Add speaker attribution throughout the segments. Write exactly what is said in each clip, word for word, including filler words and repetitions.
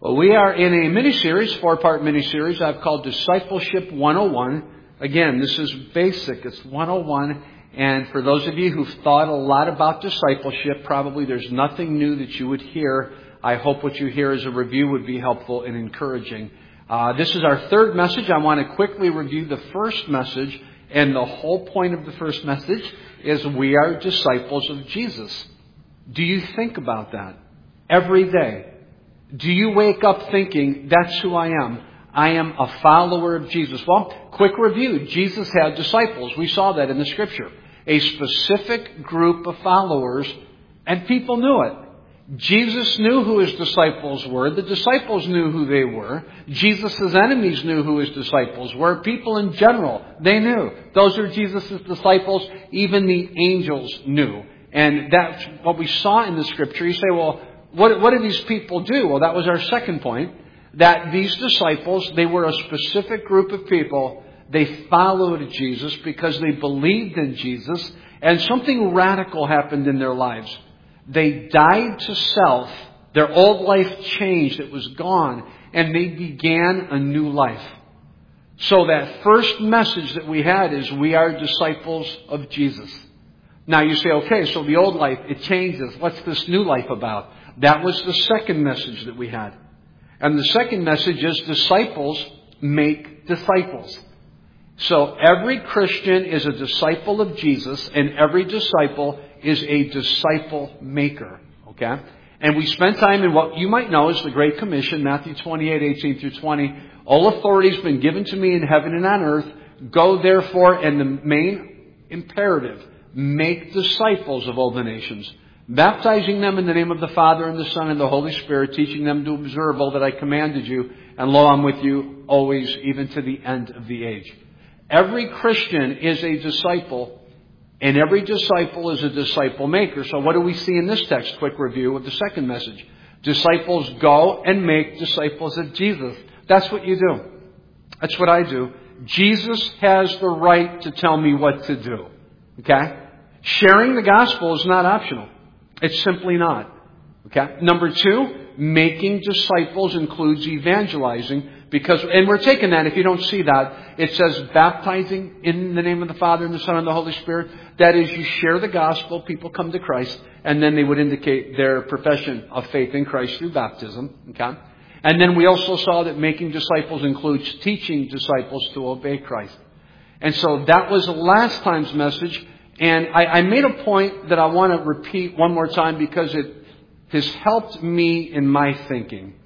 Speaker 1: Well, we are in a mini-series, four-part mini-series I've called Discipleship one oh one. Again, this is basic. It's one oh one. And for those of you who've thought a lot about discipleship, probably there's nothing new that you would hear. I hope what you hear as a review would be helpful and encouraging. Uh, this is our third message. I want to quickly review the first message. And the whole point of the first message is we are disciples of Jesus. Do you think about that every day? Do you wake up thinking, that's who I am? I am a follower of Jesus. Well, quick review. Jesus had disciples. We saw that in the Scripture. A specific group of followers, and people knew it. Jesus knew who His disciples were. The disciples knew who they were. Jesus' enemies knew who His disciples were. People in general, they knew. Those are Jesus' disciples. Even the angels knew. And that's what we saw in the Scripture. You say, well, what, what did these people do? Well, that was our second point. That these disciples, they were a specific group of people. They followed Jesus because they believed in Jesus. And something radical happened in their lives. They died to self. Their old life changed. It was gone. And they began a new life. So that first message that we had is we are disciples of Jesus. Now you say, okay, so the old life, it changes. What's this new life about? That was the second message that we had. And the second message is disciples make disciples. So every Christian is a disciple of Jesus, and every disciple is a disciple maker. Okay? And we spent time in what you might know as the Great Commission, Matthew twenty-eight, eighteen through twenty. All authority has been given to me in heaven and on earth. Go therefore, and the main imperative, make disciples of all the nations, baptizing them in the name of the Father and the Son and the Holy Spirit, teaching them to observe all that I commanded you. And lo, I'm with you always, even to the end of the age. Every Christian is a disciple, and every disciple is a disciple maker. So what do we see in this text? Quick review of the second message. Disciples go and make disciples of Jesus. That's what you do. That's what I do. Jesus has the right to tell me what to do. Okay? Sharing the gospel is not optional. It's simply not. Okay? Number two, making disciples includes evangelizing. Because, and we're taking that, if you don't see that, it says baptizing in the name of the Father and the Son and the Holy Spirit. That is, you share the gospel, people come to Christ, and then they would indicate their profession of faith in Christ through baptism. Okay? And then we also saw that making disciples includes teaching disciples to obey Christ. And so that was last time's message. And I, I made a point that I want to repeat one more time because it has helped me in my thinking.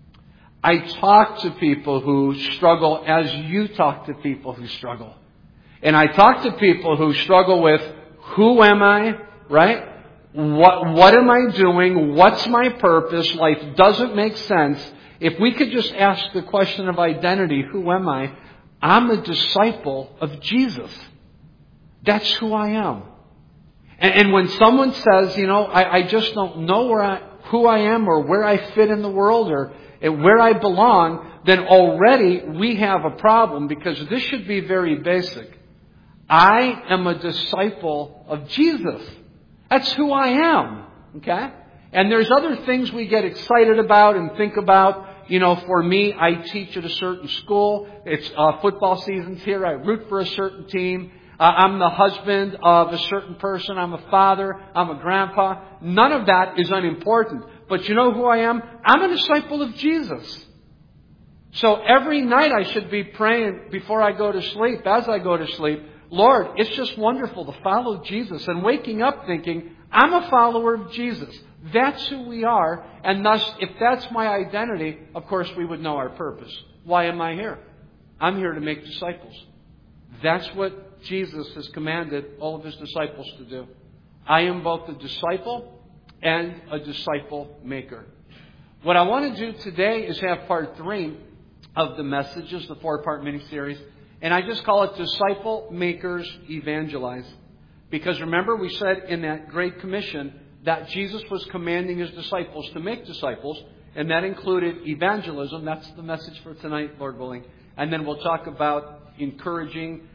Speaker 1: I talk to people who struggle as you talk to people who struggle. And I talk to people who struggle with, who am I, right? What, what am I doing? What's my purpose? Life doesn't make sense. If we could just ask the question of identity, who am I? I'm a disciple of Jesus. That's who I am. And, and when someone says, you know, I, I just don't know where I, who I am or where I fit in the world or where I belong, then already we have a problem because this should be very basic. I am a disciple of Jesus. That's who I am. Okay? And there's other things we get excited about and think about. You know, for me, I teach at a certain school. It's uh, football season's here. I root for a certain team. Uh, I'm the husband of a certain person. I'm a father. I'm a grandpa. None of that is unimportant. But you know who I am? I'm a disciple of Jesus. So every night I should be praying before I go to sleep, as I go to sleep, Lord, it's just wonderful to follow Jesus. And waking up thinking, I'm a follower of Jesus. That's who we are. And thus, if that's my identity, of course we would know our purpose. Why am I here? I'm here to make disciples. That's what Jesus has commanded all of His disciples to do. I am both a disciple and a disciple maker. What I want to do today is have part three of the messages, the four-part mini-series. And I just call it Disciple Makers Evangelize. Because remember, we said in that Great Commission that Jesus was commanding His disciples to make disciples. And that included evangelism. That's the message for tonight, Lord willing. And then we'll talk about encouraging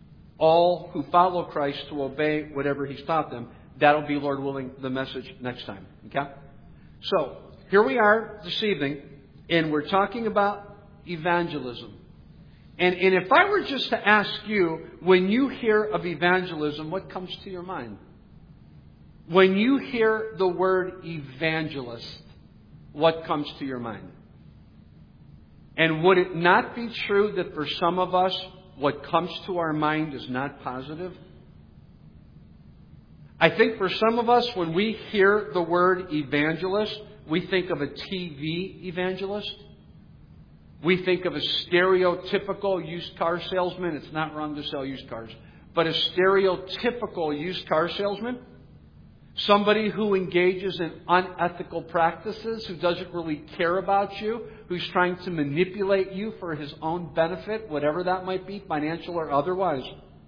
Speaker 1: all who follow Christ to obey whatever He's taught them. That'll be, Lord willing, the message next time. Okay? So, here we are this evening. And we're talking about evangelism. And, and if I were just to ask you, when you hear of evangelism, what comes to your mind? When you hear the word evangelist, what comes to your mind? And would it not be true that for some of us, what comes to our mind is not positive? I think for some of us, when we hear the word evangelist, we think of a T V evangelist. We think of a stereotypical used car salesman. It's not wrong to sell used cars. But a stereotypical used car salesman. Somebody who engages in unethical practices, who doesn't really care about you, who's trying to manipulate you for his own benefit, whatever that might be, financial or otherwise.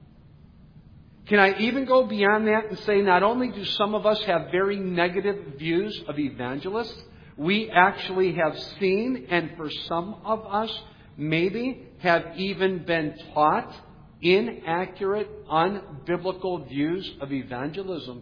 Speaker 1: Can I even go beyond that and say not only do some of us have very negative views of evangelists, we actually have seen, and for some of us, maybe have even been taught inaccurate, unbiblical views of evangelism.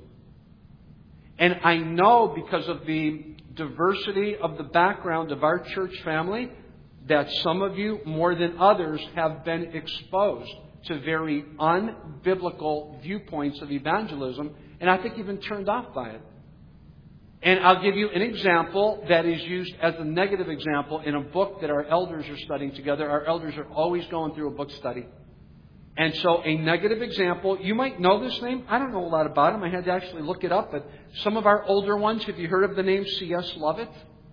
Speaker 1: And I know because of the diversity of the background of our church family that some of you, more than others, have been exposed to very unbiblical viewpoints of evangelism, and I think you've been turned off by it. And I'll give you an example that is used as a negative example in a book that our elders are studying together. Our elders are always going through a book study. And so a negative example, you might know this name. I don't know a lot about him. I had to actually look it up. But some of our older ones, have you heard of the name C S Lovett?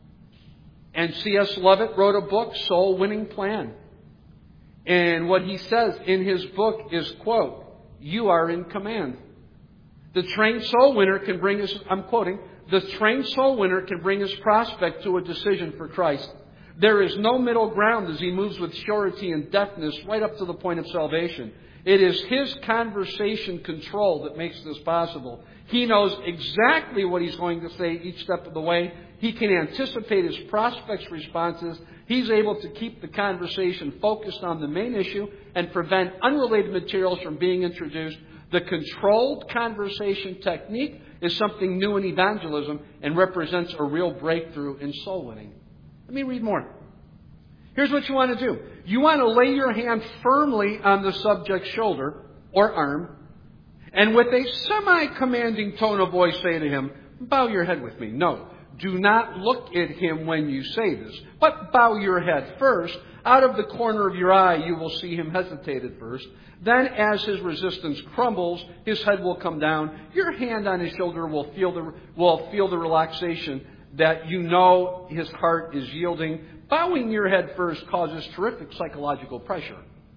Speaker 1: And C S Lovett wrote a book, Soul Winning Plan. And what he says in his book is, quote, "You are in command. The trained soul winner can bring his," I'm quoting, "the trained soul winner can bring his prospect to a decision for Christ. There is no middle ground as he moves with surety and deftness right up to the point of salvation. It is his conversation control that makes this possible. He knows exactly what he's going to say each step of the way. He can anticipate his prospect's responses. He's able to keep the conversation focused on the main issue and prevent unrelated materials from being introduced. The controlled conversation technique is something new in evangelism and represents a real breakthrough in soul winning." Let me read more. Here's what you want to do. You want to lay your hand firmly on the subject's shoulder or arm, and with a semi-commanding tone of voice say to him, "Bow your head with me." No, do not look at him when you say this, but bow your head first. Out of the corner of your eye, you will see him hesitate at first. Then, as his resistance crumbles, his head will come down. Your hand on his shoulder will feel the will feel the relaxation that you know his heart is yielding. Bowing your head first causes terrific psychological pressure.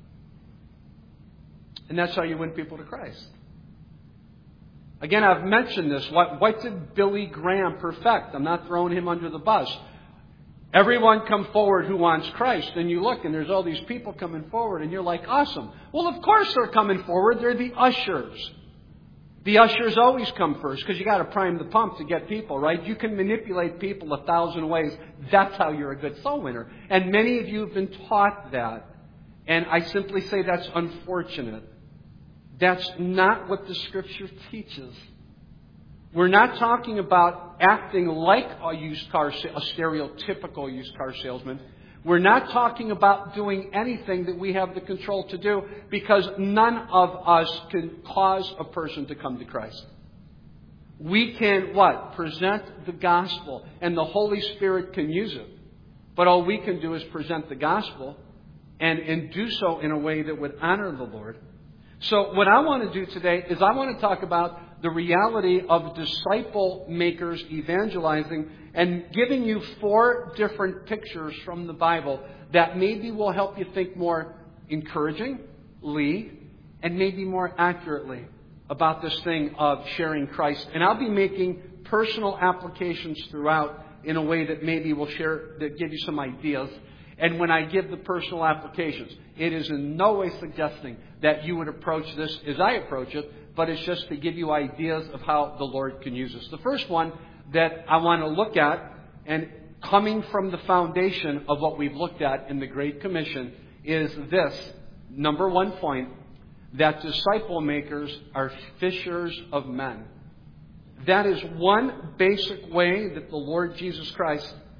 Speaker 1: And that's how you win people to Christ. Again, I've mentioned this. What, what did Billy Graham perfect? I'm not throwing him under the bus. Everyone come forward who wants Christ. And you look and there's all these people coming forward and you're like, awesome. Well, of course they're coming forward. They're the ushers. The ushers always come first because you got to prime the pump to get people, right? You can manipulate people a thousand ways. That's how you're a good soul winner. And many of you have been taught that. And I simply say that's unfortunate. That's not what the Scripture teaches. We're not talking about acting like a used car, a stereotypical used car salesman. We're not talking about doing anything that we have the control to do, because none of us can cause a person to come to Christ. We can, what? Present the gospel, and the Holy Spirit can use it. But all we can do is present the gospel and, and do so in a way that would honor the Lord. So what I want to do today is I want to talk about the reality of disciple makers evangelizing and giving you four different pictures from the Bible that maybe will help you think more encouragingly and maybe more accurately about this thing of sharing Christ. And I'll be making personal applications throughout in a way that maybe will share, that give you some ideas. And when I give the personal applications, it is in no way suggesting that you would approach this as I approach it, but it's just to give you ideas of how the Lord can use us. The first one that I want to look at, and coming from the foundation of what we've looked at in the Great Commission, is this, number one point, that disciple makers are fishers of men. That is one basic way that the Lord Jesus Christ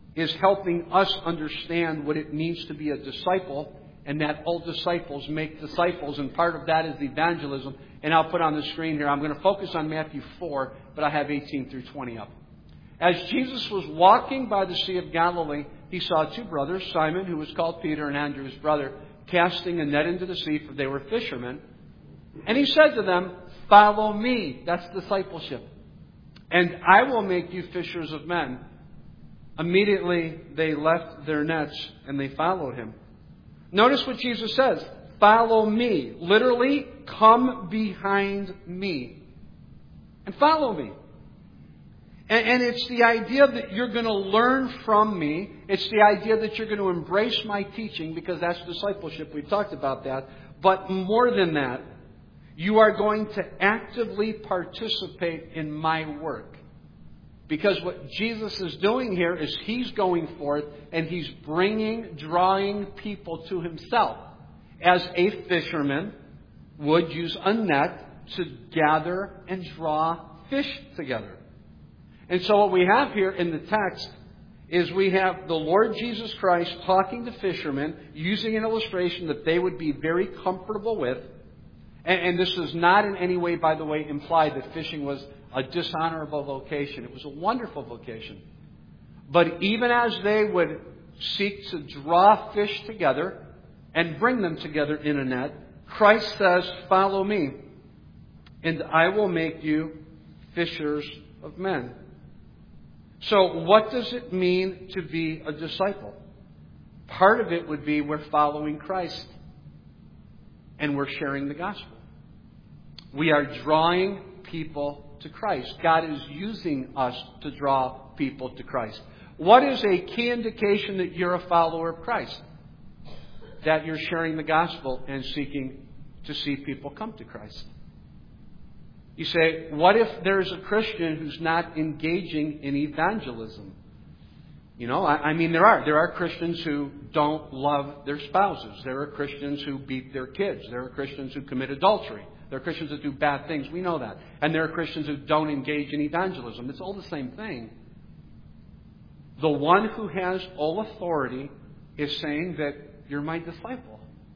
Speaker 1: is helping us understand what it means to be a disciple, and that all disciples make disciples, and part of that is evangelism. And I'll put on the screen here, I'm going to focus on Matthew four, but I have eighteen through twenty up. As Jesus was walking by the Sea of Galilee, he saw two brothers, Simon, who was called Peter, and Andrew, his brother, casting a net into the sea, for they were fishermen. And he said to them, "Follow me." That's discipleship. "And I will make you fishers of men." Immediately they left their nets and they followed him. Notice what Jesus says. Follow me. Literally, come behind me. And follow me. And, and it's the idea that you're going to learn from me. It's the idea that you're going to embrace my teaching, because that's discipleship. We've talked about that. But more than that, you are going to actively participate in my work. Because what Jesus is doing here is He's going forth and He's bringing, drawing people to Himself. As a fisherman would use a net to gather and draw fish together. And so what we have here in the text is we have the Lord Jesus Christ talking to fishermen, using an illustration that they would be very comfortable with. And, and this does not in any way, by the way, imply that fishing was a dishonorable vocation. It was a wonderful vocation. But even as they would seek to draw fish together and bring them together in a net, Christ says, "Follow me, and I will make you fishers of men." So what does it mean to be a disciple? Part of it would be we're following Christ and we're sharing the gospel. We are drawing people to Christ. God is using us to draw people to Christ. What is a key indication that you're a follower of Christ? That you're sharing the gospel and seeking to see people come to Christ. You say, what if there's a Christian who's not engaging in evangelism? You know, I, I mean, there are. There are Christians who don't love their spouses. There are Christians who beat their kids. There are Christians who commit adultery. There are Christians that do bad things. We know that. And there are Christians who don't engage in evangelism. It's all the same thing. The one who has all authority is saying that you're my disciple.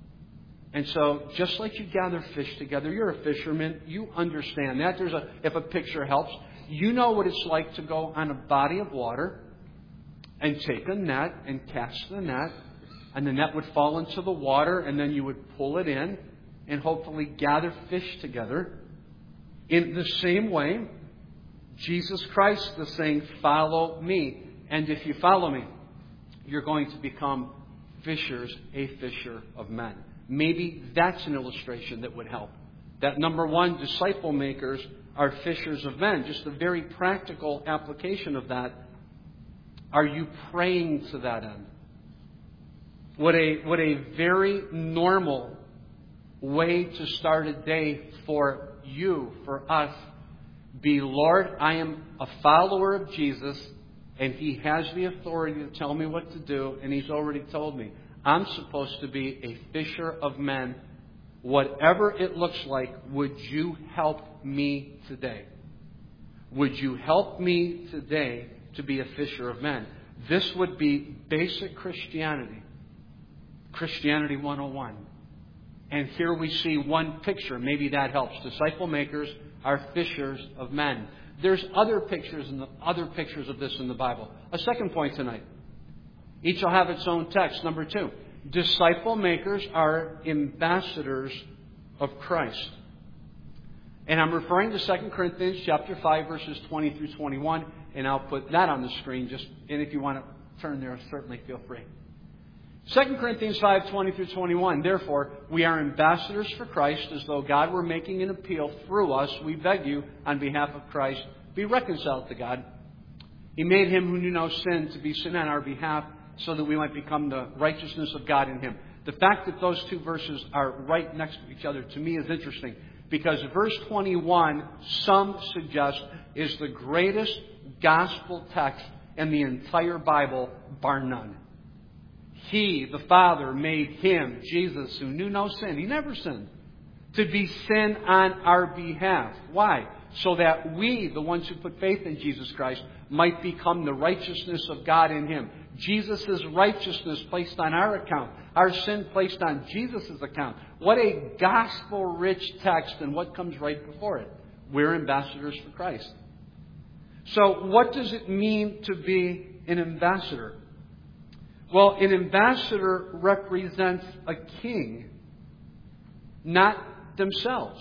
Speaker 1: And so, just like you gather fish together, you're a fisherman. You understand that. There's a, if a picture helps, you know what it's like to go on a body of water and take a net and cast the net, and the net would fall into the water, and then you would pull it in and hopefully gather fish together. In the same way, Jesus Christ is saying, "Follow me." And if you follow me, you're going to become fishers, a fisher of men. Maybe that's an illustration that would help. That number one, disciple makers are fishers of men. Just a very practical application of that. Are you praying to that end? Would a, would a very normal way to start a day for you, for us, be, "Lord, I am a follower of Jesus, and He has the authority to tell me what to do, and He's already told me. I'm supposed to be a fisher of men. Whatever it looks like, would you help me today? Would you help me today to be a fisher of men?" This would be basic Christianity. Christianity one oh one. And here we see one picture. Maybe that helps. Disciple makers are fishers of men. There's other pictures and other pictures of this in the Bible. A second point tonight. Each will have its own text. Number two, disciple makers are ambassadors of Christ. And I'm referring to Second Corinthians chapter five, verses twenty through twenty-one. And I'll put that on the screen. Just, and if you want to turn there, certainly feel free. Second Corinthians five, twenty through twenty-one. "Therefore, we are ambassadors for Christ, as though God were making an appeal through us. We beg you, on behalf of Christ, be reconciled to God. He made Him who knew no sin to be sin on our behalf, so that we might become the righteousness of God in Him." The fact that those two verses are right next to each other, to me, is interesting. Because verse twenty-one, some suggest, is the greatest gospel text in the entire Bible, bar none. He, the Father, made Him, Jesus, who knew no sin. He never sinned. To be sin on our behalf. Why? so that we, the ones who put faith in Jesus Christ, might become the righteousness of God in Him. Jesus' righteousness placed on our account. Our sin placed on Jesus' account. What a gospel-rich text, and what comes right before it. We're ambassadors for Christ. So what does it mean to be an ambassador? Well, an ambassador represents a king, not themselves.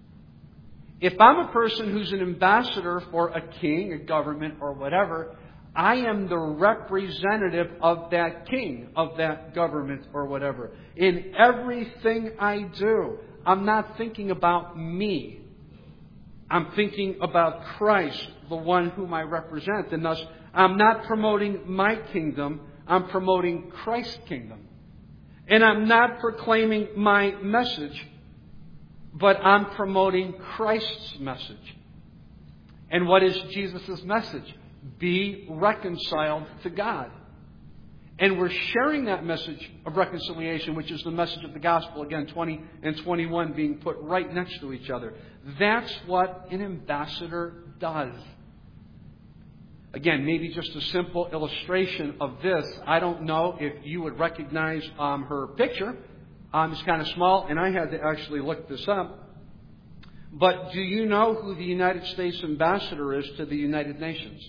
Speaker 1: If I'm a person who's an ambassador for a king, a government, or whatever, I am the representative of that king, of that government, or whatever. In everything I do, I'm not thinking about me. I'm thinking about Christ, the one whom I represent. And thus, I'm not promoting my kingdom, I'm promoting Christ's kingdom. And I'm not proclaiming my message, but I'm promoting Christ's message. And what is Jesus' message? Be reconciled to God. And we're sharing that message of reconciliation, which is the message of the gospel, again, twenty and twenty-one being put right next to each other. That's what an ambassador does. Again, maybe just a simple illustration of this. I don't know if you would recognize um, her picture. Um, it's kind of small, and I had to actually look this up. But do you know who the United States ambassador is to the United Nations?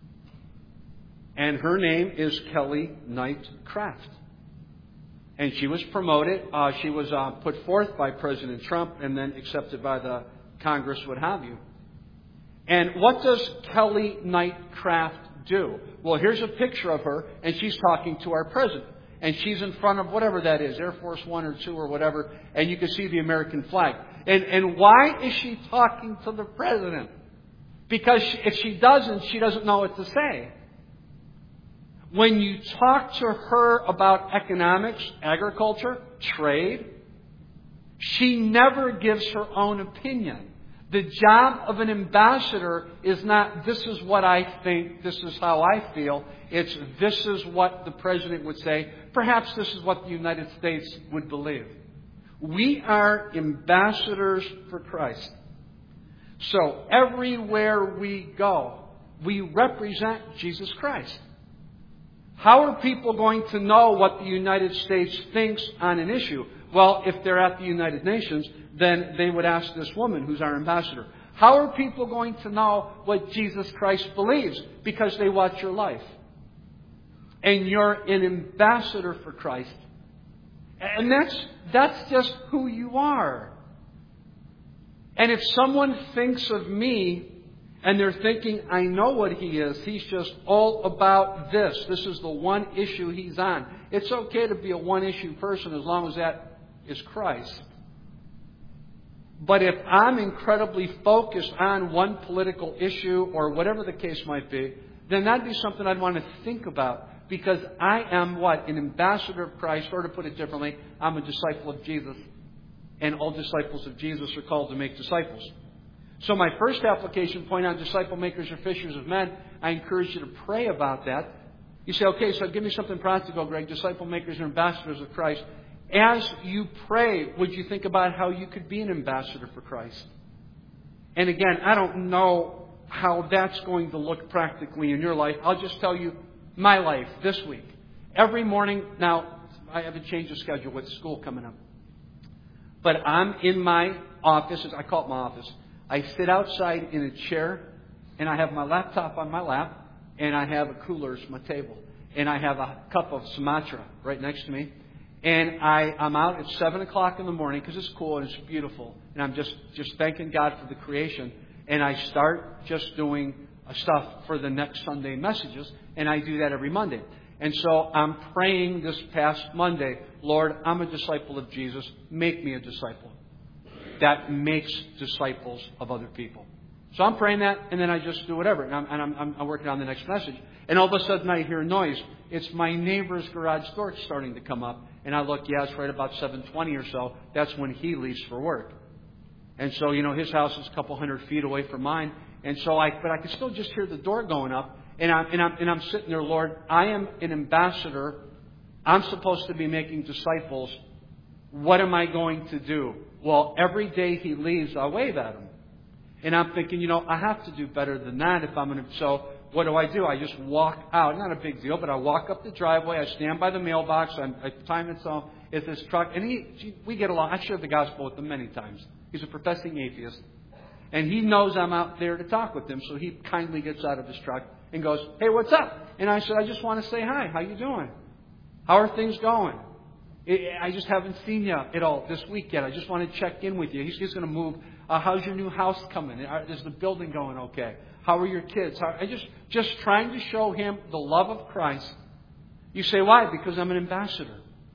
Speaker 1: And her name is Kelly Knight Craft. And she was promoted. Uh, she was uh, put forth by President Trump and then accepted by the Congress, what have you. And what does Kelly Knight Craft do? Well, here's a picture of her, and she's talking to our president. And she's in front of whatever that is, Air Force One or Two or whatever, and you can see the American flag. And, and why is she talking to the president? Because she, if she doesn't, she doesn't know what to say. When you talk to her about economics, agriculture, trade, she never gives her own opinion. The job of an ambassador is not, this is what I think, this is how I feel. It's, this is what the president would say. Perhaps this is what the United States would believe. We are ambassadors for Christ. So everywhere we go, we represent Jesus Christ. How are people going to know what the United States thinks on an issue? Well, if they're at the United Nations, then they would ask this woman who's our ambassador. How are people going to know what Jesus Christ believes? Because they watch your life. And you're an ambassador for Christ. And that's, that's just who you are. And if someone thinks of me and they're thinking, I know what he is, he's just all about this, this is the one issue he's on. It's okay to be a one-issue person as long as that is Christ. But if I'm incredibly focused on one political issue or whatever the case might be, then that'd be something I'd want to think about. Because I am what? An ambassador of Christ, or to put it differently, I'm a disciple of Jesus. And all disciples of Jesus are called to make disciples. So my first application point on disciple makers or fishers of men, I encourage you to pray about that. You say, okay, so give me something practical, Greg. Disciple makers and ambassadors of Christ. As you pray, would you think about how you could be an ambassador for Christ? And again, I don't know how that's going to look practically in your life. I'll just tell you my life this week. Every morning, now, I haven't changed the schedule with school coming up. But I'm in my office, I call it my office. I sit outside in a chair, and I have my laptop on my lap, and I have a cooler as my table. And I have a cup of Sumatra right next to me. And I, I'm out at seven o'clock in the morning because it's cool and it's beautiful. And I'm just, just thanking God for the creation. And I start just doing stuff for the next Sunday messages. And I do that every Monday. And so I'm praying this past Monday, Lord, I'm a disciple of Jesus. Make me a disciple. That makes disciples of other people. So I'm praying that, and then I just do whatever. And I'm, and I'm, I'm working on the next message. And all of a sudden I hear a noise. It's my neighbor's garage door starting to come up. And I look, yeah, it's right about seven twenty or so. That's when he leaves for work. And so, you know, his house is a couple hundred feet away from mine. And so I, but I can still just hear the door going up. And I'm, and I'm, and I'm sitting there, Lord, I am an ambassador. I'm supposed to be making disciples. What am I going to do? Well, every day he leaves, I wave at him. And I'm thinking, you know, I have to do better than that if I'm going to. So what do I do? I just walk out. Not a big deal, but I walk up the driveway. I stand by the mailbox. I'm, I time it so it's this truck. And he, we get along. I've shared the gospel with him many times. He's a professing atheist. And he knows I'm out there to talk with him. So he kindly gets out of his truck and goes, hey, what's up? And I said, I just want to say hi. How you doing? How are things going? I just haven't seen you at all this week yet. I just want to check in with you. He's just going to move. Uh, how's your new house coming? Is the building going okay? How are your kids? How, I just just trying to show him the love of Christ. You say, why? Because I'm an ambassador.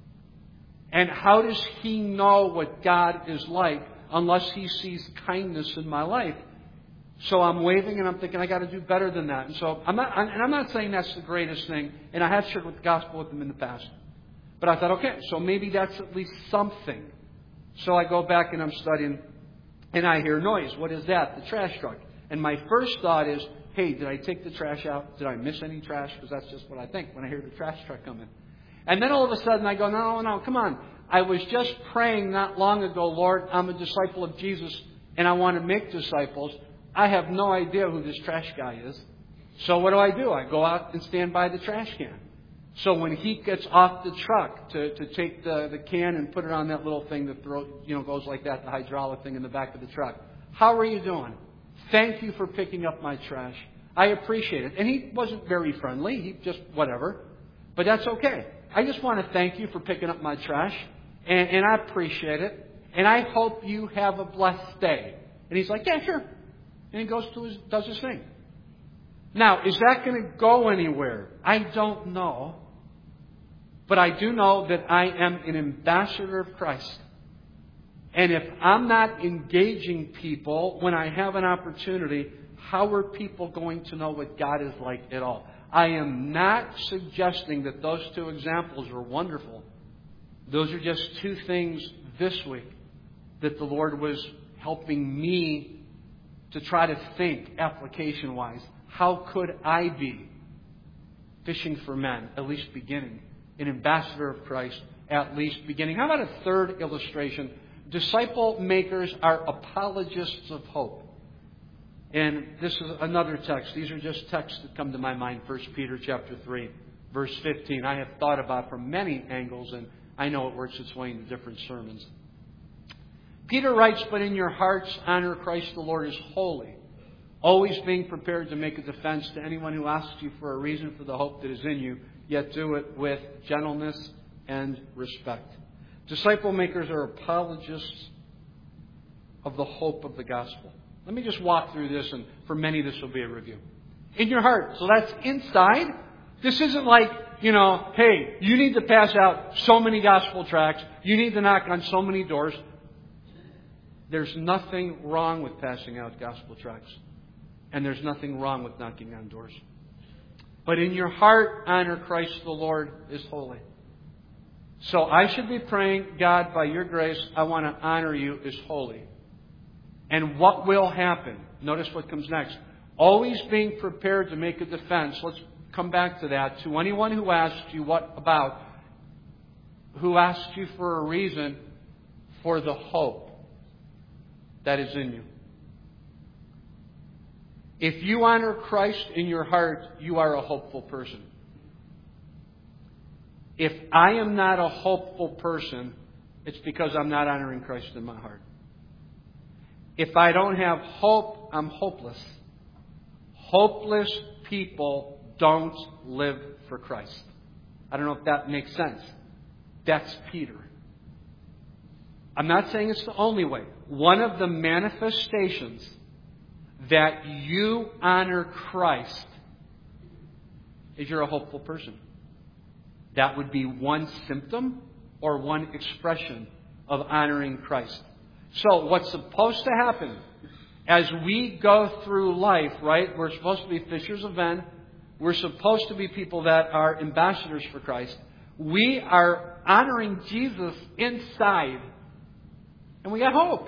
Speaker 1: And how does he know what God is like unless he sees kindness in my life? So I'm waving and I'm thinking I got to do better than that. And so I'm not, and I'm not saying that's the greatest thing. And I have shared with the gospel with him in the past. But I thought, okay, so maybe that's at least something. So I go back and I'm studying. And I hear noise. What is that? The trash truck. And my first thought is, hey, did I take the trash out? Did I miss any trash? Because that's just what I think when I hear the trash truck coming. And then all of a sudden I go, no, no, come on. I was just praying not long ago, Lord, I'm a disciple of Jesus and I want to make disciples. I have no idea who this trash guy is. So what do I do? I go out and stand by the trash can. So when he gets off the truck to, to take the, the can and put it on that little thing that throw, you know, goes like that, the hydraulic thing in the back of the truck. How are you doing? Thank you for picking up my trash. I appreciate it. And he wasn't very friendly. He just, whatever. But that's okay. I just want to thank you for picking up my trash. And, and I appreciate it. And I hope you have a blessed day. And he's like, yeah, sure. And he goes to his, does his thing. Now, is that going to go anywhere? I don't know. But I do know that I am an ambassador of Christ. And if I'm not engaging people when I have an opportunity, how are people going to know what God is like at all? I am not suggesting that those two examples are wonderful. Those are just two things this week that the Lord was helping me to try to think application-wise. How could I be fishing for men, at least beginning? An ambassador of Christ, at least beginning. How about a third illustration? Disciple makers are apologists of hope. And this is another text. These are just texts that come to my mind. First Peter chapter three, verse fifteen. I have thought about from many angles, and I know it works its way into different sermons. Peter writes, but in your hearts honor Christ the Lord as holy, always being prepared to make a defense to anyone who asks you for a reason for the hope that is in you, yet do it with gentleness and respect. Disciple makers are apologists of the hope of the gospel. Let me just walk through this, and for many this will be a review. In your heart. So that's inside. This isn't like, you know, hey, you need to pass out so many gospel tracts. You need to knock on so many doors. There's nothing wrong with passing out gospel tracts. And there's nothing wrong with knocking on doors. But in your heart, honor Christ the Lord is holy. So I should be praying, God, by your grace, I want to honor you as holy. And what will happen? Notice what comes next. Always being prepared to make a defense. Let's come back to that. To anyone who asks you what about, who asks you for a reason for the hope that is in you. If you honor Christ in your heart, you are a hopeful person. If I am not a hopeful person, it's because I'm not honoring Christ in my heart. If I don't have hope, I'm hopeless. Hopeless people don't live for Christ. I don't know if that makes sense. That's Peter. I'm not saying it's the only way. One of the manifestations that you honor Christ is you're a hopeful person. That would be one symptom or one expression of honoring Christ. So what's supposed to happen as we go through life, right? We're supposed to be fishers of men. We're supposed to be people that are ambassadors for Christ. We are honoring Jesus inside. And we got hope.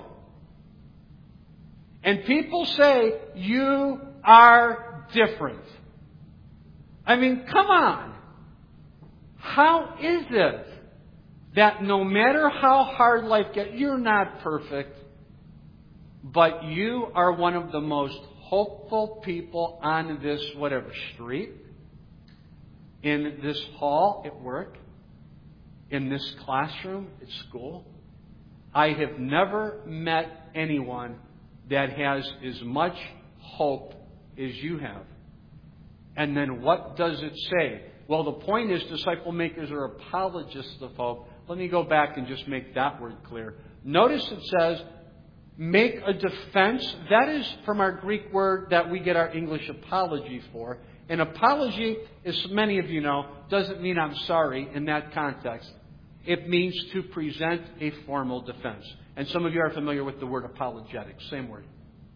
Speaker 1: And people say, you are different. I mean, come on. How is it that no matter how hard life gets, you're not perfect. but you are one of the most hopeful people on this whatever street, in this hall at work, in this classroom at school. I have never met anyone that has as much hope as you have. And then what does it say? Well, the point is disciple makers are apologists of hope. Let me go back and just make that word clear. Notice it says, make a defense. That is from our Greek word that we get our English apology for. An apology, as many of you know, doesn't mean I'm sorry in that context. It means to present a formal defense. And some of you are familiar with the word apologetics. Same word.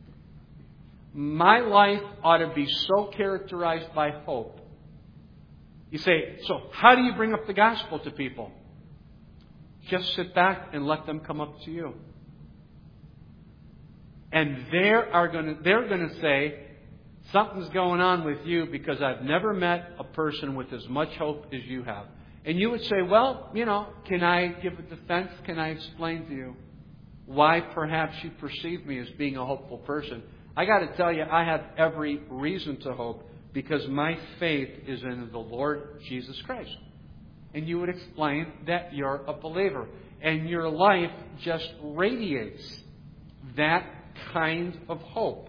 Speaker 1: My life ought to be so characterized by hope. You say, so how do you bring up the gospel to people? Just sit back and let them come up to you. And they are going to, they're going to say, something's going on with you because I've never met a person with as much hope as you have. And you would say, well, you know, can I give a defense? Can I explain to you why perhaps you perceive me as being a hopeful person? I got to tell you, I have every reason to hope because my faith is in the Lord Jesus Christ. And you would explain that you're a believer. And your life just radiates that kind of hope.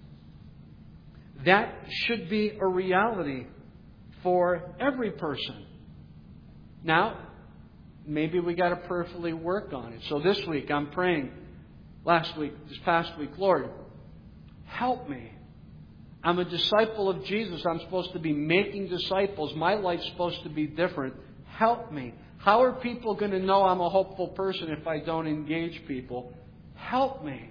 Speaker 1: That should be a reality for every person. Now, maybe we got to prayerfully work on it. So this week I'm praying, last week, this past week, Lord, help me. I'm a disciple of Jesus. I'm supposed to be making disciples. My life's supposed to be different. Help me. How are people going to know I'm a hopeful person if I don't engage people? Help me.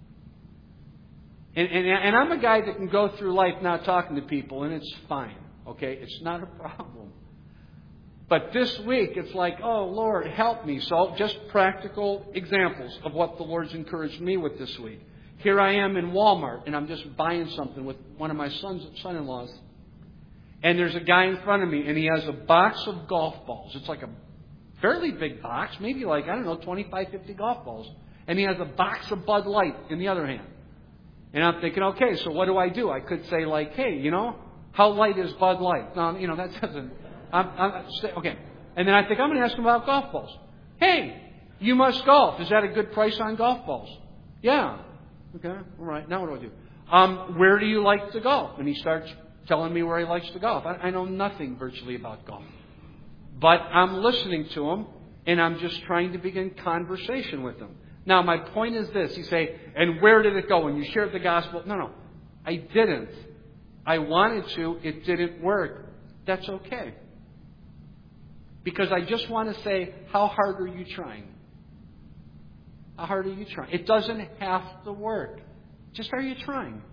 Speaker 1: And, and, and I'm a guy that can go through life not talking to people, and it's fine. Okay? It's not a problem. But this week, it's like, oh, Lord, help me. So just practical examples of what the Lord's encouraged me with this week. Here I am in Walmart, and I'm just buying something with one of my sons, son-in-laws. And there's a guy in front of me, and he has a box of golf balls. It's like a fairly big box, maybe like, I don't know, twenty-five, fifty golf balls. And he has a box of Bud Light in the other hand. And I'm thinking, okay, so what do I do? I could say like, hey, you know, how light is Bud Light? No, you know, that doesn't... I'm, I'm, okay. And then I think, I'm going to ask him about golf balls. Hey, you must golf. Is that a good price on golf balls? Yeah. Okay, all right. Now what do I do? Um, where do you like to golf? And he starts telling me where he likes to golf. I, I know nothing virtually about golf. But I'm listening to him, and I'm just trying to begin conversation with him. Now, my point is this. You say, and where did it go? And you shared the gospel. No, no. I didn't. I wanted to. It didn't work. That's okay. Because I just want to say, how hard are you trying? How hard are you trying? It doesn't have to work. Just are you trying?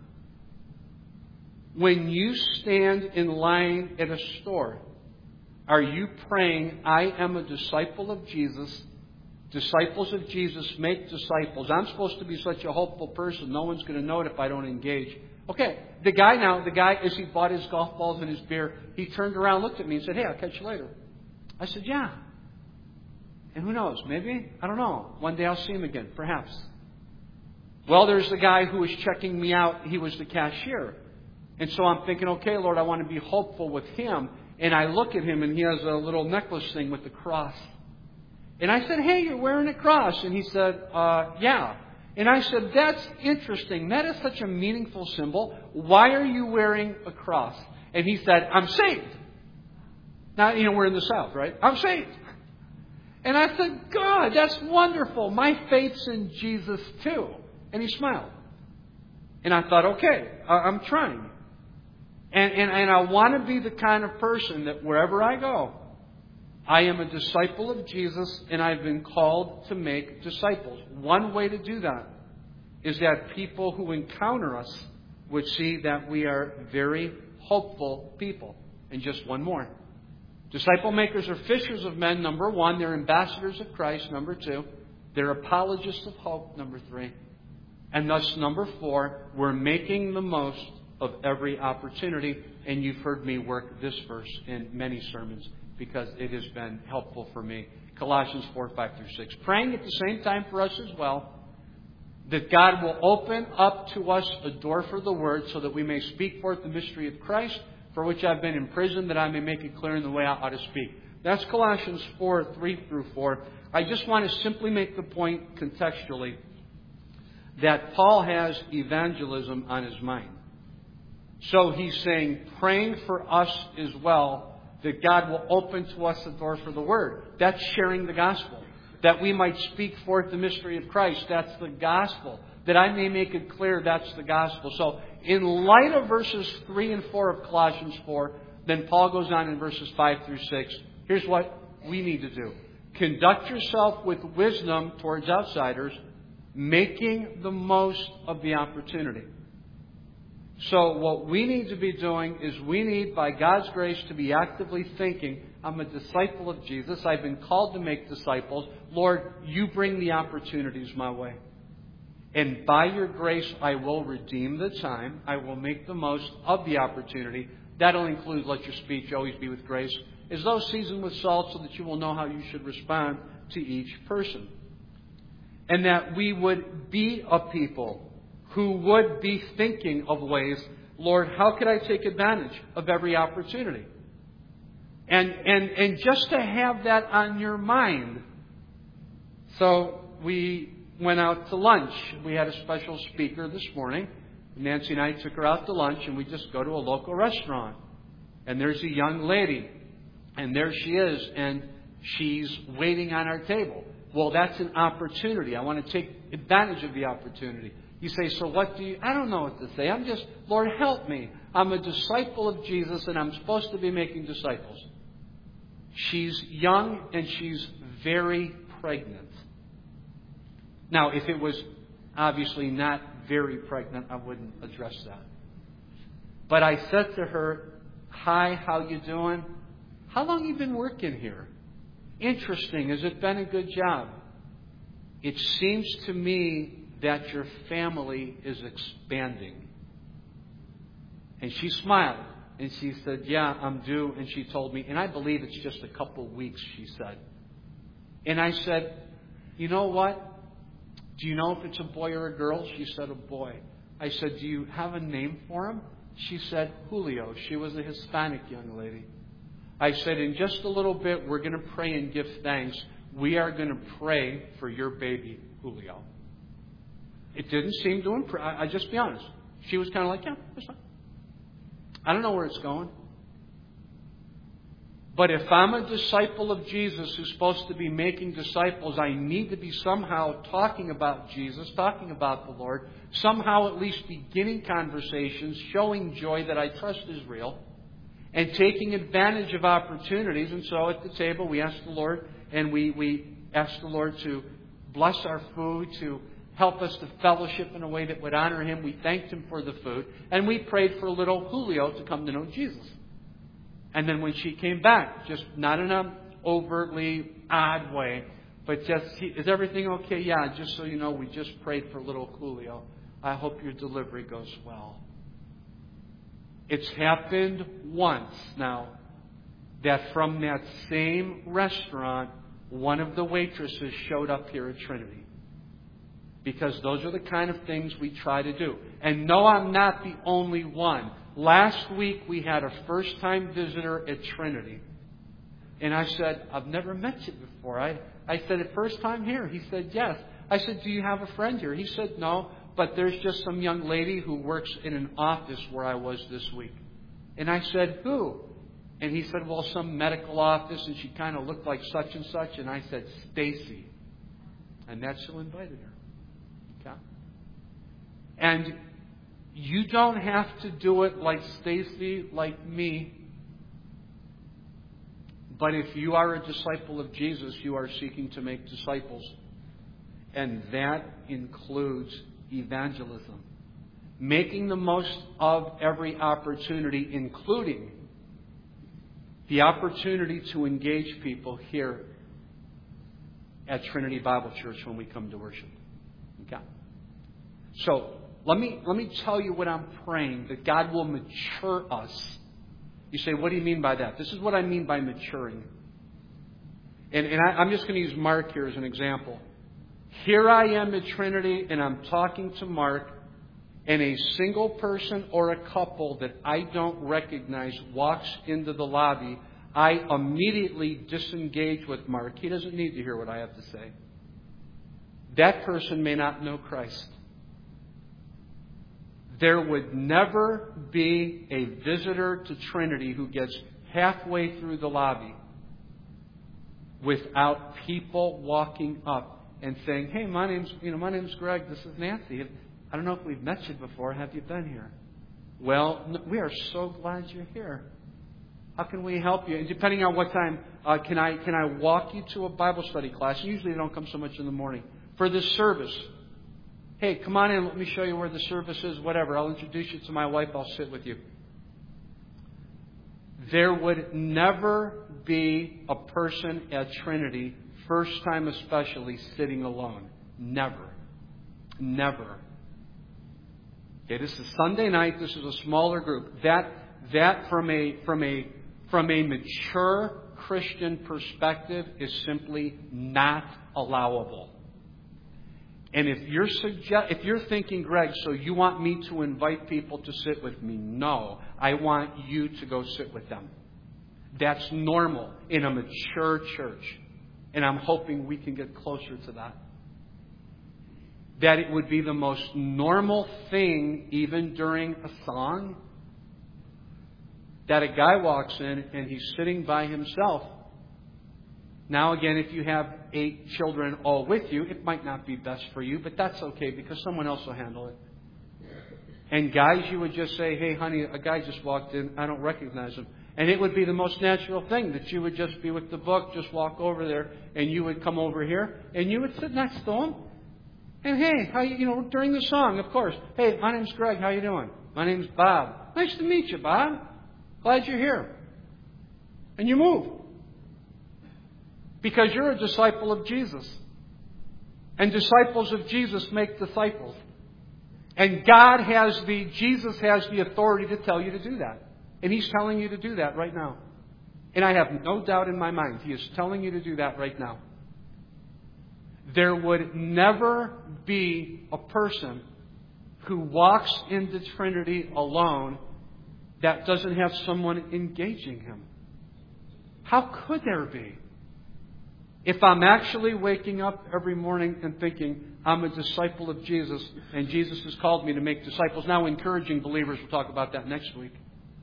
Speaker 1: When you stand in line at a store, are you praying, I am a disciple of Jesus. Disciples of Jesus make disciples. I'm supposed to be such a hopeful person. No one's going to know it if I don't engage. Okay, the guy now, the guy, as he bought his golf balls and his beer, he turned around, looked at me and said, hey, I'll catch you later. I said, yeah. And who knows? Maybe? I don't know. One day I'll see him again. Perhaps. Well, there's the guy who was checking me out. He was the cashier. And so I'm thinking, okay, Lord, I want to be hopeful with him. And I look at him, and he has a little necklace thing with the cross. And I said, hey, you're wearing a cross. And he said, uh, yeah. And I said, that's interesting. That is such a meaningful symbol. Why are you wearing a cross? And he said, I'm saved. Now, you know, we're in the South, right? I'm saved. And I said, God, that's wonderful. My faith's in Jesus too. And he smiled. And I thought, okay, I'm trying. And, and, and I want to be the kind of person that wherever I go, I am a disciple of Jesus, and I've been called to make disciples. One way to do that is that people who encounter us would see that we are very hopeful people. And just one more. Disciple makers are fishers of men, number one. They're ambassadors of Christ, number two. They're apologists of hope, number three. And thus, number four, we're making the most of every opportunity. And you've heard me work this verse in many sermons because it has been helpful for me. Colossians four, five through six. Praying at the same time for us as well, that God will open up to us a door for the Word so that we may speak forth the mystery of Christ, for which I've been imprisoned, that I may make it clear in the way I ought to speak. That's Colossians four, three through four. I just want to simply make the point contextually that Paul has evangelism on his mind. So he's saying, praying for us as well, that God will open to us the door for the Word. That's sharing the gospel. That we might speak forth the mystery of Christ. That's the gospel. That I may make it clear, that's the gospel. So, in light of verses three and four of Colossians four, then Paul goes on in verses five through six. Here's what we need to do. Conduct yourself with wisdom towards outsiders, making the most of the opportunity. So what we need to be doing is we need, by God's grace, to be actively thinking, I'm a disciple of Jesus. I've been called to make disciples. Lord, you bring the opportunities my way. And by your grace, I will redeem the time. I will make the most of the opportunity. That'll include, let your speech always be with grace, as though seasoned with salt, so that you will know how you should respond to each person. And that we would be a people who would be thinking of ways, Lord, how could I take advantage of every opportunity? And, and, and just to have that on your mind. So we went out to lunch. We had a special speaker this morning. Nancy and I took her out to lunch, and we just go to a local restaurant. And there's a young lady, and there she is, and she's waiting on our table. Well, that's an opportunity. I want to take advantage of the opportunity. You say, so what do you... I don't know what to say. I'm just, Lord, help me. I'm a disciple of Jesus, and I'm supposed to be making disciples. She's young, and she's very pregnant. Now, if it was obviously not very pregnant, I wouldn't address that. But I said to her, hi, how you doing? How long you been working here? Interesting. Has it been a good job? It seems to me that your family is expanding. And she smiled. And she said, yeah, I'm due. And she told me, and I believe it's just a couple of weeks, she said. And I said, you know what? Do you know if it's a boy or a girl? She said, a boy. I said, do you have a name for him? She said, Julio. She was a Hispanic young lady. I said, in just a little bit, we're going to pray and give thanks. We are going to pray for your baby, Julio. It didn't seem to impress. I, I just be honest. She was kind of like, yeah, that's fine. I don't know where it's going. But if I'm a disciple of Jesus who's supposed to be making disciples, I need to be somehow talking about Jesus, talking about the Lord, somehow at least beginning conversations, showing joy that I trust is real, and taking advantage of opportunities. And so at the table, we asked the Lord, and we, we asked the Lord to bless our food, to help us to fellowship in a way that would honor Him. We thanked Him for the food. And we prayed for little Julio to come to know Jesus. And then when she came back, just not in an overtly odd way, but just, is everything okay? Yeah, just so you know, we just prayed for little Julio. I hope your delivery goes well. It's happened once now that from that same restaurant, one of the waitresses showed up here at Trinity. Because those are the kind of things we try to do. And no, I'm not the only one. Last week we had a first-time visitor at Trinity. And I said, I've never met you before. I, I said, first time here? He said, yes. I said, do you have a friend here? He said, no, but there's just some young lady who works in an office where I was this week. And I said, who? And he said, well, some medical office, and she kind of looked like such and such. And I said, Stacy. And that's who invited her. Okay? And you don't have to do it like Stacy, like me. But if you are a disciple of Jesus, you are seeking to make disciples. And that includes evangelism. Making the most of every opportunity, including the opportunity to engage people here at Trinity Bible Church when we come to worship. Okay? So, let me, let me tell you what I'm praying, that God will mature us. You say, what do you mean by that? This is what I mean by maturing. And, and I, I'm just going to use Mark here as an example. Here I am at Trinity, and I'm talking to Mark, and a single person or a couple that I don't recognize walks into the lobby. I immediately disengage with Mark. He doesn't need to hear what I have to say. That person may not know Christ. There would never be a visitor to Trinity who gets halfway through the lobby without people walking up and saying, "Hey, my name's you know my name's Greg. This is Nancy. I don't know if we've met you before. Have you been here?" Well, we are so glad you're here. How can we help you? And depending on what time, uh, can I can I walk you to a Bible study class? Usually they don't come so much in the morning. For this service, hey, come on in. Let me show you where the service is. Whatever. I'll introduce you to my wife. I'll sit with you. There would never be a person at Trinity, first time especially, sitting alone. Never. Never. Okay, this is Sunday night. This is a smaller group. That that from a from a from a mature Christian perspective is simply not allowable. And if you're suggest, if you're thinking, Greg, so you want me to invite people to sit with me? No, I want you to go sit with them. That's normal in a mature church. And I'm hoping we can get closer to that. That it would be the most normal thing, even during a song, that a guy walks in and he's sitting by himself. Now again, if you have eight children all with you, it might not be best for you, but that's okay because someone else will handle it. And guys, you would just say, "Hey, honey, a guy just walked in. I don't recognize him." And it would be the most natural thing that you would just be with the book, just walk over there, and you would come over here, and you would sit next to him. And hey, how you, you know, during the song, of course, "Hey, my name's Greg. How you doing? My name's Bob. Nice to meet you, Bob. Glad you're here." And you move. Because you're a disciple of Jesus. And disciples of Jesus make disciples. And God has the, Jesus has the authority to tell you to do that. And He's telling you to do that right now. And I have no doubt in my mind, He is telling you to do that right now. There would never be a person who walks into Trinity alone that doesn't have someone engaging him. How could there be? If I'm actually waking up every morning and thinking, I'm a disciple of Jesus, and Jesus has called me to make disciples, now encouraging believers, we'll talk about that next week.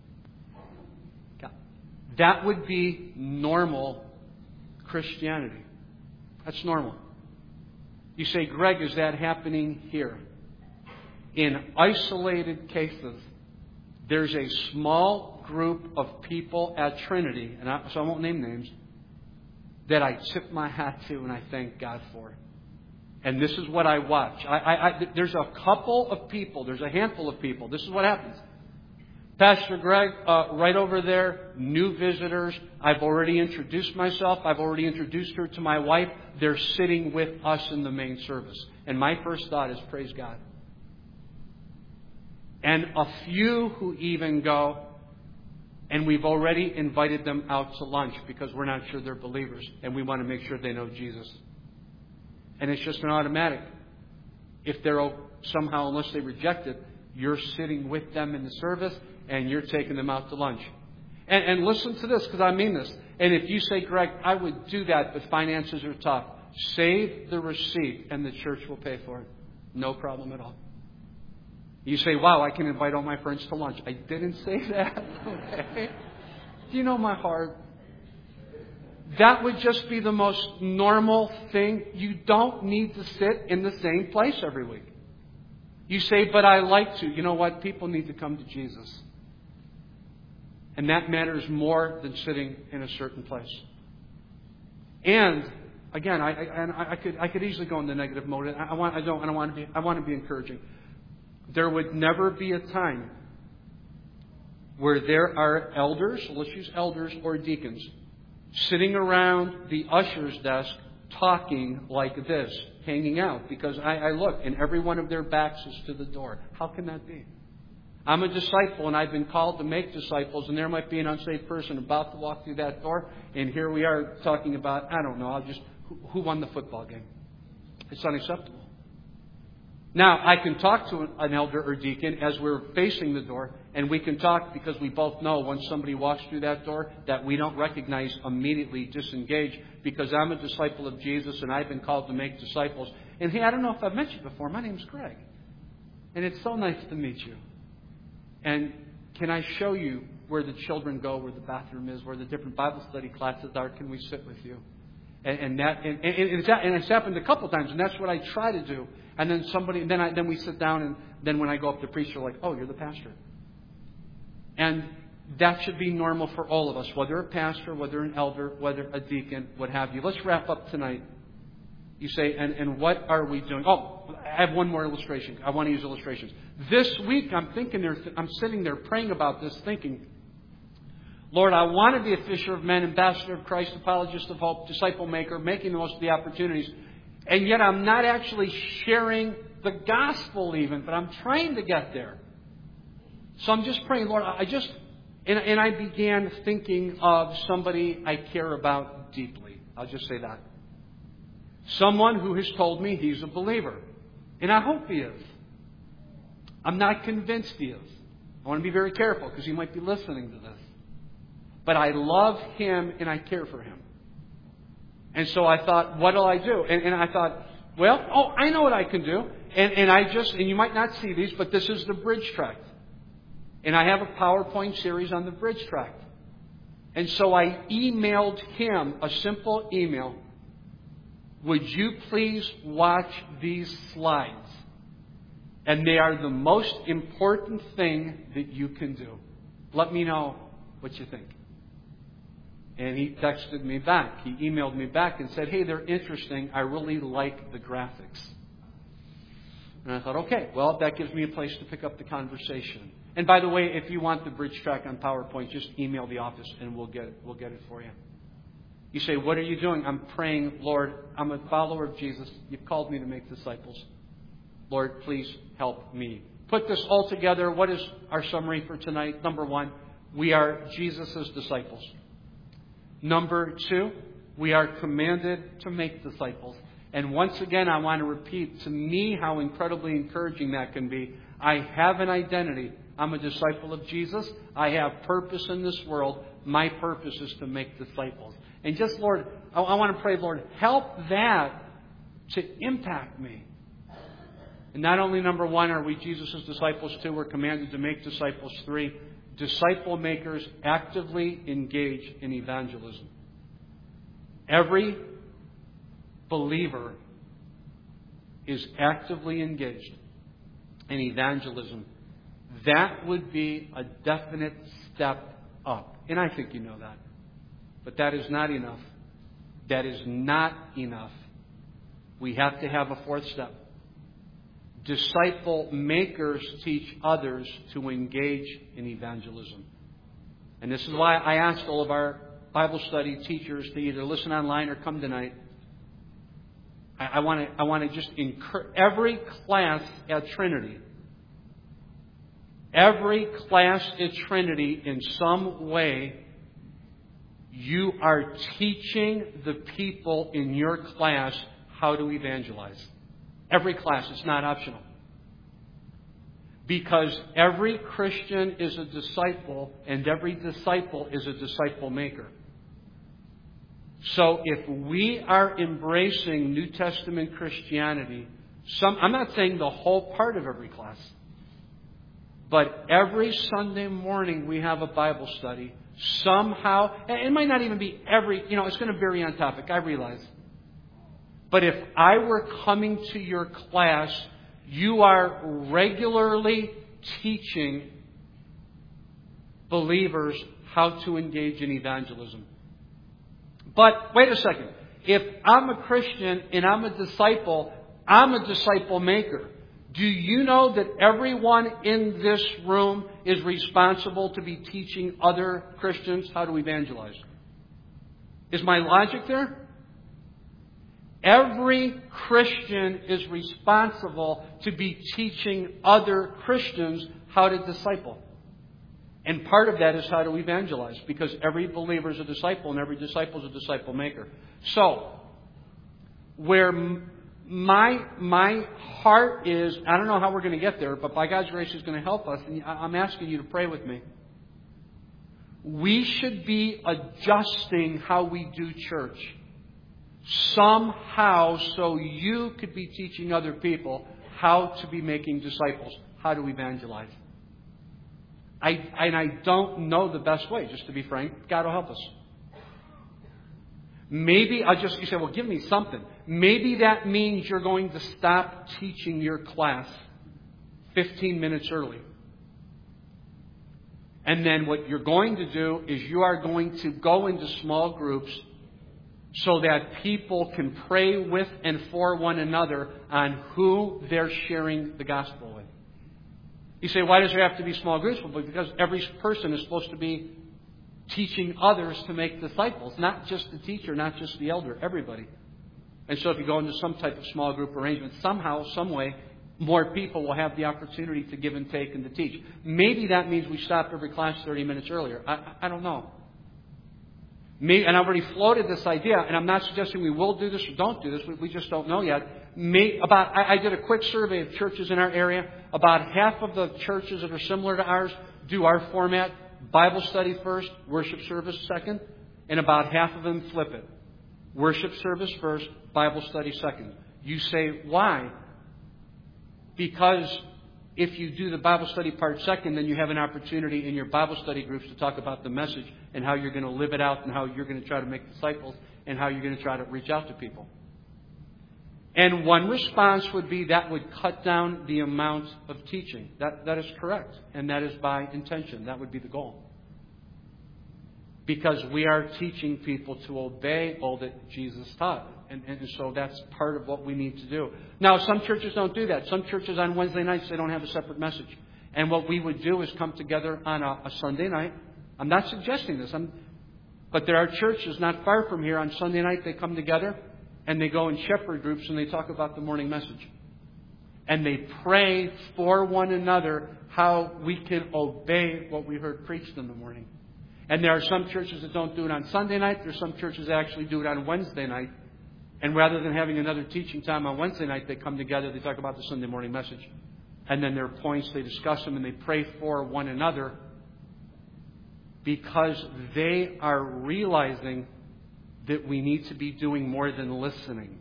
Speaker 1: That would be normal Christianity. That's normal. You say, Greg, is that happening here? In isolated cases, there's a small group of people at Trinity, and I, so I won't name names, that I tip my hat to and I thank God for. And this is what I watch. I, I, I, there's a couple of people, there's a handful of people. This is what happens. Pastor Greg, uh, right over there, new visitors. I've already introduced myself. I've already introduced her to my wife. They're sitting with us in the main service. And my first thought is, praise God. And a few who even go, and we've already invited them out to lunch because we're not sure they're believers. And we want to make sure they know Jesus. And it's just an automatic. If they're somehow, unless they reject it, you're sitting with them in the service and you're taking them out to lunch. And, and listen to this, because I mean this. And if you say, Greg, I would do that, but finances are tough. Save the receipt and the church will pay for it. No problem at all. You say, wow, I can invite all my friends to lunch. I didn't say that. Okay. Do you know my heart? That would just be the most normal thing. You don't need to sit in the same place every week. You say, but I like to. You know what? People need to come to Jesus. And that matters more than sitting in a certain place. And again, I, I, and I could I could easily go in the negative mode. I, I want I don't I don't want to be I want to be encouraging. There would never be a time where there are elders, let's use elders or deacons, sitting around the usher's desk talking like this, hanging out. Because I, I look, and every one of their backs is to the door. How can that be? I'm a disciple, and I've been called to make disciples, and there might be an unsaved person about to walk through that door, and here we are talking about, I don't know, I'll just, who, who won the football game? It's unacceptable. Now, I can talk to an elder or deacon as we're facing the door, and we can talk because we both know when somebody walks through that door that we don't recognize immediately disengage because I'm a disciple of Jesus and I've been called to make disciples. And hey, I don't know if I've met you before. My name's Greg. And it's so nice to meet you. And can I show you where the children go, where the bathroom is, where the different Bible study classes are? Can we sit with you? And, and that, and, and, it's, and it's happened a couple times, and that's what I try to do. And then somebody, and then I, then we sit down, and then when I go up to preach, they're like, "Oh, you're the pastor." And that should be normal for all of us, whether a pastor, whether an elder, whether a deacon, what have you. Let's wrap up tonight. You say, and, and what are we doing? Oh, I have one more illustration. I want to use illustrations. This week, I'm thinking there, I'm sitting there praying about this, thinking, Lord, I want to be a fisher of men, ambassador of Christ, apologist of hope, disciple maker, making the most of the opportunities. And yet I'm not actually sharing the gospel even, but I'm trying to get there. So I'm just praying, Lord, I just, and, and I began thinking of somebody I care about deeply. I'll just say that. Someone who has told me he's a believer. And I hope he is. I'm not convinced he is. I want to be very careful because he might be listening to this. But I love him and I care for him. And so I thought, what'll I do? And, and I thought, well, oh, I know what I can do. And, and I just, and you might not see these, but this is the bridge tract. And I have a PowerPoint series on the bridge tract. And so I emailed him a simple email. Would you please watch these slides? And they are the most important thing that you can do. Let me know what you think. And he texted me back. He emailed me back and said, hey, they're interesting. I really like the graphics. And I thought, okay, well, that gives me a place to pick up the conversation. And by the way, if you want the bridge track on PowerPoint, just email the office and we'll get it, we'll get it for you. You say, what are you doing? I'm praying, Lord, I'm a follower of Jesus. You've called me to make disciples. Lord, please help me. Put this all together. What is our summary for tonight? Number one, we are Jesus' disciples. Number two, we are commanded to make disciples. And once again, I want to repeat to me how incredibly encouraging that can be. I have an identity. I'm a disciple of Jesus. I have purpose in this world. My purpose is to make disciples. And just, Lord, I, I want to pray, Lord, help that to impact me. And not only, number one, are we Jesus' disciples, two, we're commanded to make disciples, three, disciple makers actively engage in evangelism. Every believer is actively engaged in evangelism. That would be a definite step up. And I think you know that. But that is not enough. That is not enough. We have to have a fourth step. Disciple makers teach others to engage in evangelism. And this is why I asked all of our Bible study teachers to either listen online or come tonight. I, I want to I want to just encourage every class at Trinity. Every class at Trinity, in some way, you are teaching the people in your class how to evangelize. Every class. It's not optional. Because every Christian is a disciple, and every disciple is a disciple maker. So if we are embracing New Testament Christianity, some, I'm not saying the whole part of every class, but every Sunday morning we have a Bible study. Somehow, and it might not even be every, you know, it's going to vary on topic, I realize. But if I were coming to your class, you are regularly teaching believers how to engage in evangelism. But wait a second. If I'm a Christian and I'm a disciple, I'm a disciple maker. Do you know that everyone in this room is responsible to be teaching other Christians how to evangelize? Is my logic there? Every Christian is responsible to be teaching other Christians how to disciple. And part of that is how to evangelize, because every believer is a disciple and every disciple is a disciple maker. So, where My my heart is, I don't know how we're going to get there, but by God's grace, He's going to help us. And I'm asking you to pray with me. We should be adjusting how we do church somehow so you could be teaching other people how to be making disciples, how to evangelize. I, and I don't know the best way, just to be frank. God will help us. Maybe I'll just, you say, well, give me something. Maybe that means you're going to stop teaching your class fifteen minutes early. And then what you're going to do is you are going to go into small groups so that people can pray with and for one another on who they're sharing the gospel with. You say, why does there have to be small groups? Well, because every person is supposed to be teaching others to make disciples, not just the teacher, not just the elder, everybody. And so if you go into some type of small group arrangement, somehow, some way, more people will have the opportunity to give and take and to teach. Maybe that means we stop every class thirty minutes earlier. I, I don't know. Maybe, and I've already floated this idea, and I'm not suggesting we will do this or don't do this. We, we just don't know yet. May, about I, I did a quick survey of churches in our area. About half of the churches that are similar to ours do our format: Bible study first, worship service second, and about half of them flip it. Worship service first, Bible study second. You say, why? Because if you do the Bible study part second, then you have an opportunity in your Bible study groups to talk about the message and how you're going to live it out and how you're going to try to make disciples and how you're going to try to reach out to people. And one response would be that would cut down the amount of teaching. That, that is correct. And that is by intention. That would be the goal. Because we are teaching people to obey all that Jesus taught. And, and so that's part of what we need to do. Now, some churches don't do that. Some churches on Wednesday nights, they don't have a separate message. And what we would do is come together on a, a Sunday night. I'm not suggesting this. I'm, but there are churches not far from here on Sunday night. They come together and they go in shepherd groups and they talk about the morning message. And they pray for one another how we can obey what we heard preached in the morning. And there are some churches that don't do it on Sunday night. There are some churches that actually do it on Wednesday night. And rather than having another teaching time on Wednesday night, they come together, they talk about the Sunday morning message. And then there are points, they discuss them, and they pray for one another because they are realizing that we need to be doing more than listening.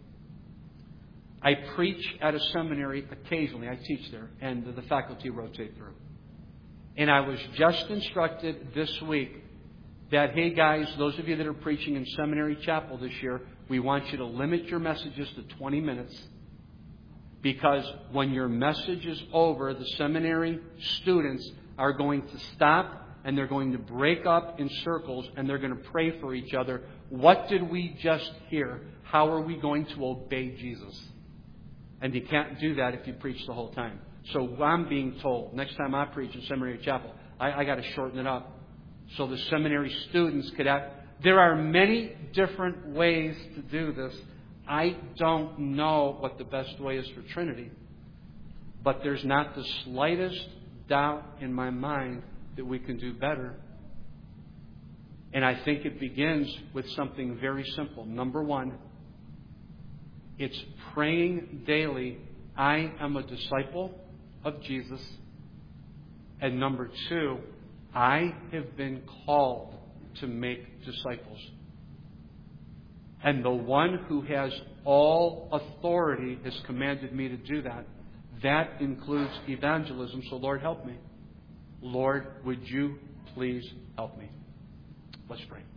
Speaker 1: I preach at a seminary occasionally. I teach there, and the faculty rotate through. And I was just instructed this week that, hey guys, those of you that are preaching in seminary chapel this year, we want you to limit your messages to twenty minutes. Because when your message is over, the seminary students are going to stop and they're going to break up in circles and they're going to pray for each other. What did we just hear? How are we going to obey Jesus? And you can't do that if you preach the whole time. So I'm being told, next time I preach in seminary chapel, I, I got to shorten it up so the seminary students could act. There are many different ways to do this. I don't know what the best way is for Trinity. But there's not the slightest doubt in my mind that we can do better. And I think it begins with something very simple. Number one, it's praying daily, I am a disciple of Jesus. And number two, I have been called to make disciples. And the one who has all authority has commanded me to do that. That includes evangelism. So Lord, help me. Lord, would you please help me? Let's pray.